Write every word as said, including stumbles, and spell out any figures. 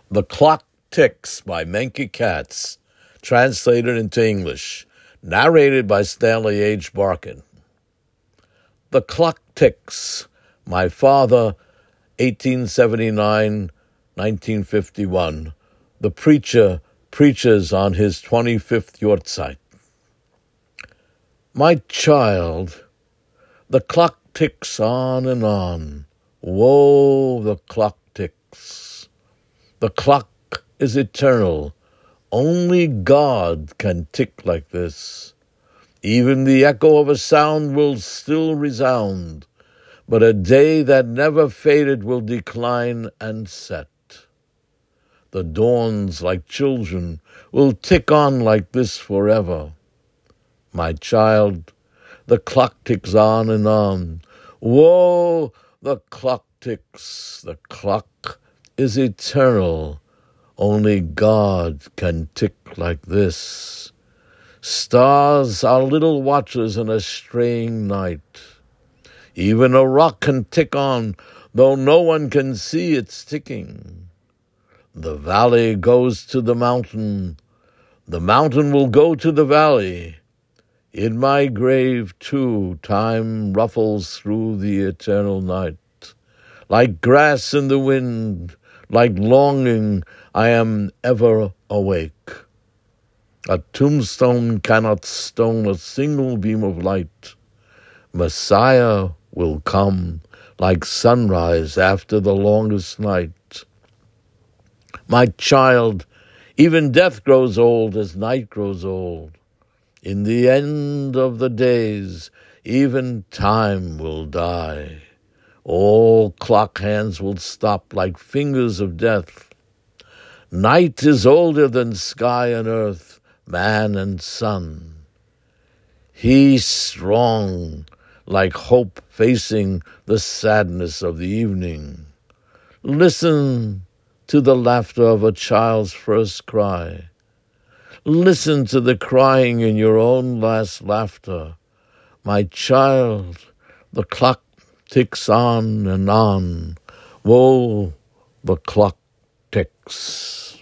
The Clock Ticks by Menke Katz, translated into English, narrated by Stanley H. Barkin. The clock ticks. My father, eighteen seventy-nine to nineteen fifty-one. The preacher preaches on his twenty-fifth yahrzeit. My child, the clock ticks on and on. Whoa, the clock ticks. The clock is eternal. Only God can tick like this. Even the echo of a sound will still resound, but a day that never faded will decline and set. The dawns, like children, will tick on like this forever. My child, the clock ticks on and on. Whoa, the clock ticks. The clock is eternal. Only God can tick like this. Stars are little watchers in a straying night. Even a rock can tick on, though no one can see its ticking. The valley goes to the mountain. The mountain will go to the valley. In my grave, too, time ruffles through the eternal night. Like grass in the wind, like longing, I am ever awake. A tombstone cannot stone a single beam of light. Messiah will come like sunrise after the longest night. My child, even death grows old as night grows old. In the end of the days, even time will die. All clock hands will stop like fingers of death. Night is older than sky and earth, man and sun. He's strong, like hope facing the sadness of the evening. Listen to the laughter of a child's first cry. Listen to the crying in your own last laughter. My child, the clock ticks on and on. Whoa, the clock ticks.